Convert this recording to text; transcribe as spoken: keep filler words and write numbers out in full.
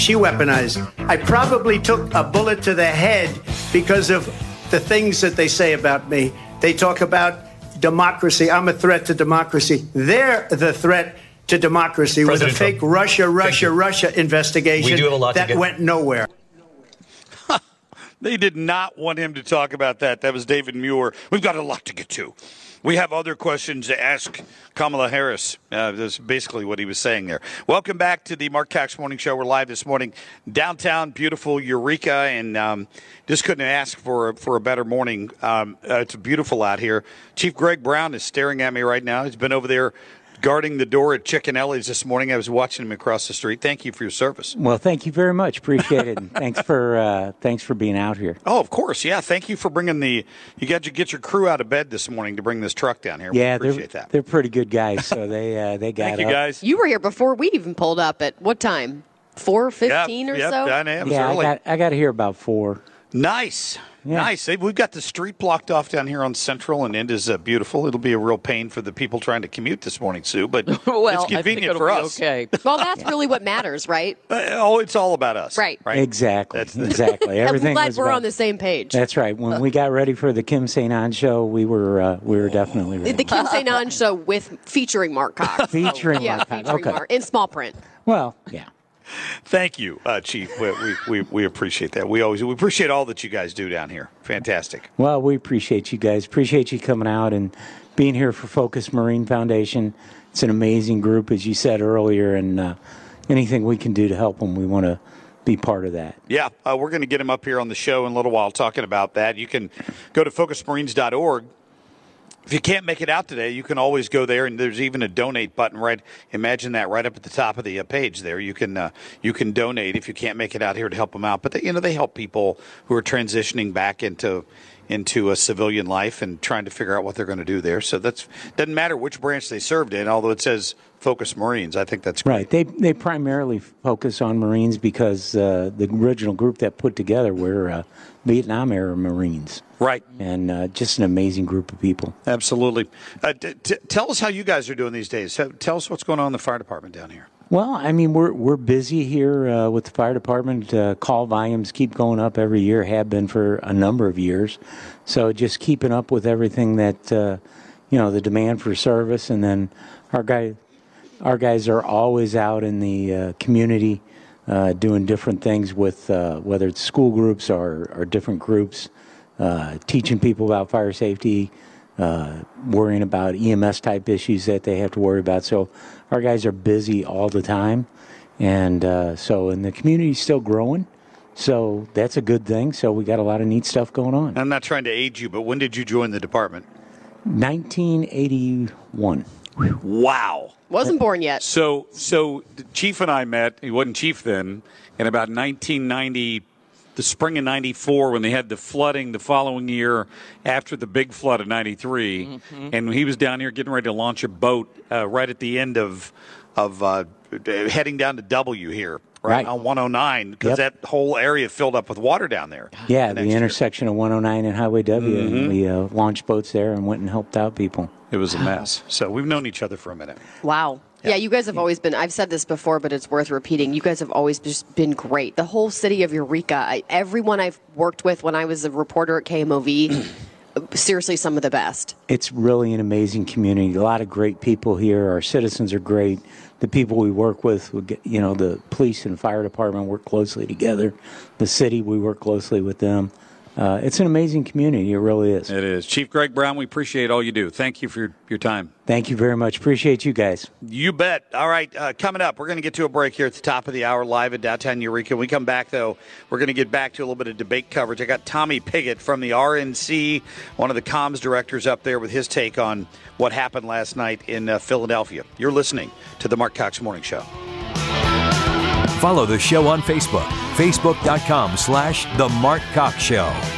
she weaponized. I probably took a bullet to the head because of the things that they say about me. They talk about democracy. I'm a threat to democracy. They're the threat to democracy President with a fake Trump. Russia, Russia, Russia investigation we do have a lot that to get. went nowhere. They did not want him to talk about that. That was David Muir. We've got a lot to get to. We have other questions to ask Kamala Harris. Uh, that's basically what he was saying there. Welcome back to the Mark Cox Morning Show. We're live this morning, downtown, beautiful Eureka, and um, just couldn't ask for for a better morning. Um, uh, it's beautiful out here. Chief Greg Brown is staring at me right now. He's been over there guarding the door at Chicken-Ellie's this morning. I was watching him across the street. Thank you for your service. Well, thank you very much. Appreciate it. And thanks for uh, thanks for being out here. Oh, of course. Yeah. Thank you for bringing the. You got to get your crew out of bed this morning to bring this truck down here. Yeah, we appreciate they're, that. They're pretty good guys, so they uh, they got Thank up. you, guys. You were here before we even pulled up. At what time? Four fifteen yep, or yep, so. I know. It was Yeah, early. I got I got here about four. Nice. Yeah. Nice. Hey, we've got the street blocked off down here on Central, and it is uh, beautiful. It'll be a real pain for the people trying to commute this morning, Sue, but well, it's convenient for us. Okay. Well, that's really what matters, right? Uh, oh, it's all about us. Right. Right. Exactly. That's the- exactly. Everything I'm glad was we're about- on the same page. That's right. When we got ready for the Kim Saint-On show, we were uh, we were definitely ready. The Kim Saint-On show with featuring Mark Cox. Featuring yeah, Mark Cox. featuring Okay. Mark in small print. Well, yeah. Thank you, uh, Chief. We, we, we, we appreciate that. We always we appreciate all that you guys do down here. Fantastic. Well, we appreciate you guys. Appreciate you coming out and being here for Focus Marine Foundation. It's an amazing group, as you said earlier, and uh, anything we can do to help them, we want to be part of that. Yeah, uh, we're going to get him up here on the show in a little while talking about that. You can go to focus marines dot org. If you can't make it out today, you can always go there, and there's even a donate button right. Imagine that right up at the top of the uh, page there. You can uh, you can donate if you can't make it out here to help them out. But they, you know they help people who are transitioning back into into a civilian life and trying to figure out what they're going to do there. So that's doesn't matter which branch they served in, although it says Focus Marines. I think that's great. Right. They they primarily focus on Marines because uh, the original group that put together were uh, Vietnam era Marines. Right. And uh, just an amazing group of people. Absolutely. Uh, t- t- tell us how you guys are doing these days. So, tell us what's going on in the fire department down here. Well, I mean, we're we're busy here uh, with the fire department. Uh, call volumes keep going up every year, have been for a number of years. So just keeping up with everything that, uh, you know, the demand for service. And then our guy, our guys are always out in the uh, community uh, doing different things with uh, whether it's school groups or, or different groups, uh, teaching people about fire safety, uh, worrying about E M S type issues that they have to worry about. So our guys are busy all the time. And uh, so, and the community's still growing. So that's a good thing. So we got a lot of neat stuff going on. I'm not trying to age you, but when did you join the department? nineteen eighty-one. Wow. Wasn't born yet. So, so the Chief and I met. He wasn't Chief then. In about nineteen ninety, the spring of ninety-four, when they had the flooding the following year after the big flood of ninety-three, mm-hmm. and he was down here getting ready to launch a boat uh, right at the end of of uh, heading down to W here. Right, right on one oh nine, because yep. that whole area filled up with water down there. Yeah, the, the intersection year. of one oh nine and Highway W. Mm-hmm. And we uh, launched boats there and went and helped out people. It was a mess. So we've known each other for a minute. Wow. Yeah, yeah you guys have always been, I've said this before, but it's worth repeating. You guys have always just been great. The whole city of Eureka, I, everyone I've worked with when I was a reporter at K M O V, seriously some of the best. It's really an amazing community. A lot of great people here. Our citizens are great. The people we work with, you know, the police and fire department work closely together. The city, we work closely with them. Uh, it's an amazing community. It really is. It is. Chief Greg Brown, we appreciate all you do. Thank you for your, your time. Thank you very much. Appreciate you guys. You bet. All right, uh, coming up, we're going to get to a break here at the top of the hour live in downtown Eureka. When we come back, though, we're going to get back to a little bit of debate coverage. I got Tommy Pigott from the R N C, one of the comms directors up there, with his take on what happened last night in uh, Philadelphia. You're listening to the Mark Cox Morning Show. Follow the show on Facebook, facebook.com slash The Mark Cox Show.